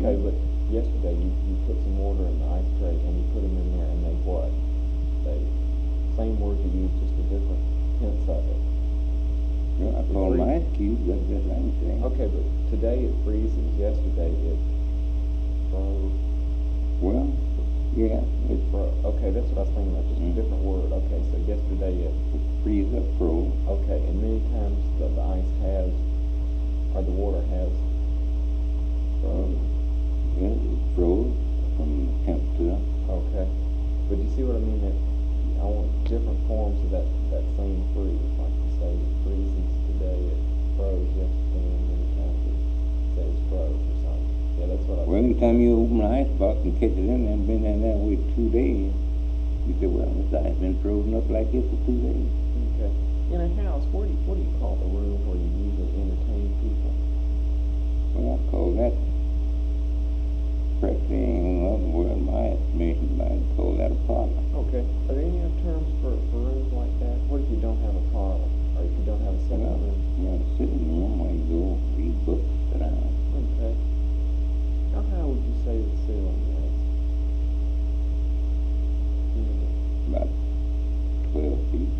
Okay, but yesterday you put some water in the ice tray and you put them in there and they what? They, same word you used, just a different tense of it. Yeah, I call them ice cubes, that's just like I'm saying. Okay, but today it freezes, yesterday it froze. Well, yeah, It froze. Okay, that's what I was thinking about, just a different word. Okay, so yesterday it freeze up, froze. okay, and many times the ice has, or the water has froze. Yeah, it froze from the temperature. Okay, but you see what I mean? That I want different forms of that same freeze. Like you say, it freezes today, it froze yesterday, and many times it says froze or something. Yeah, that's what I. Well, anytime you open the ice box and catch it in there and been in there with 2 days, you say, well, this ice been frozen up like this for 2 days. Okay. In a house, what do you call the room where you usually entertain people? Well, I call that practically in other words, my estimation, I call that a parlor. Okay. Are there any other terms for rooms like that? What if you don't have a parlor, or if you don't have a separate room? Yeah, the sitting room where you go read books, sit down. Okay. How high would you say the ceiling is? About 12 feet.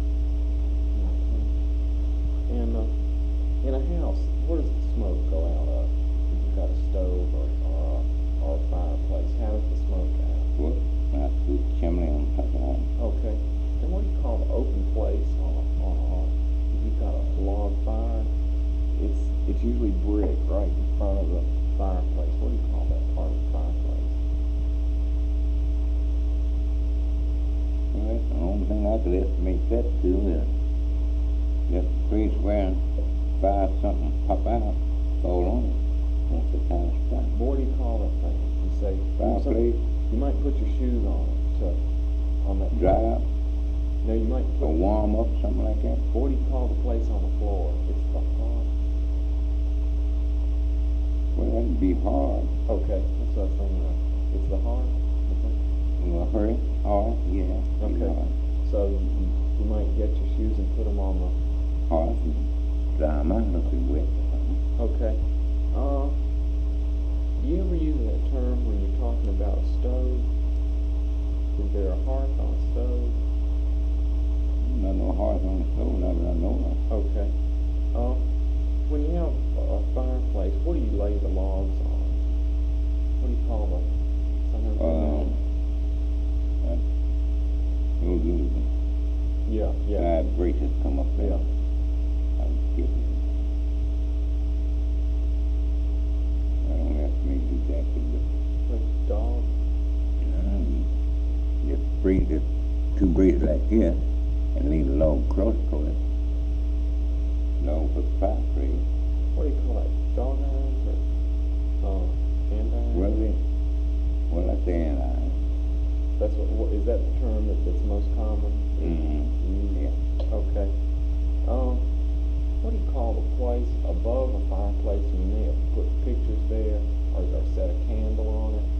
And in a house, where does the smoke go out of? If you've got a stove or a fireplace, how does the smoke go out? Well, I put the chimney on top of that. Okay. And what do you call the open place if you've got a log fire? It's usually brick right in front of the fireplace. What do you call that part of the fireplace? Well, that's the only thing I could estimate that to is just a place where fire something pop out, fall on it. That's the kind of stuff. What do you call that thing? You say Fireplace, You might put your shoes on it on that. dry up, No, you might put. or warm up, something like that. What do you call the place on the floor? It's the hearth. Well, that'd be hard. Okay, that's what I was thinking of. It's the hearth. Well, hurry, hard, yeah. Okay. So you might get your shoes and put them on the. Hard, and dry them out if it's wet. Okay. Do you ever use that term when you're talking about a stove? Is there a hearth on a stove? Not no hearth on the stove, not that I know of. Okay. When you have a fireplace, what do you lay the logs on? What do you call them? Those little Yeah. side braces come up there. Yeah. I was kidding. I don't estimate exactly, but Like dog. just brace it, 2 braces like this, and leave the log across for it. Log for the fireplace. What do you call it? Dog irons or hand irons? Well, I say an iron. That's what is that the term that's most common? Yeah. Okay. What do you call the place above a fireplace? You may have put pictures there or set a candle on it.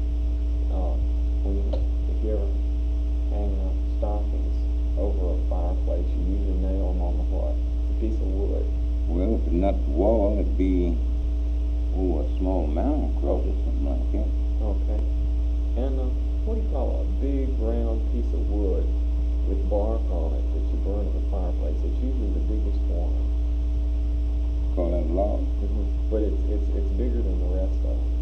If you ever hang up stockings over a fireplace, you usually nail them on the what? A piece of wood. Well, if it's not the wall, it'd be a small mound across it, something like that. Okay. And what do you call a big round piece of wood with bark on it that you burn in the fireplace? It's usually the biggest one. Call that a log. But it's bigger than the rest of them.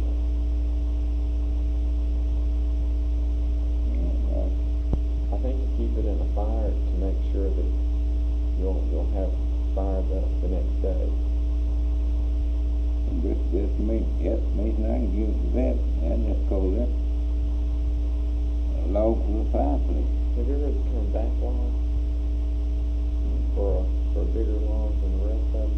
I think you keep it in a fire to make sure that you'll have fire the next day. This estimation I can give for that, I just call that a log for the fireplace. Have you ever heard the term backlog? For a bigger log than the rest of them?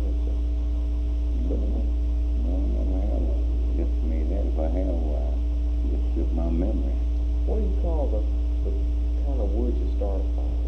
No, never have. Just made that if I have, just slip my memory. What do you call the kind of wood you start a fire?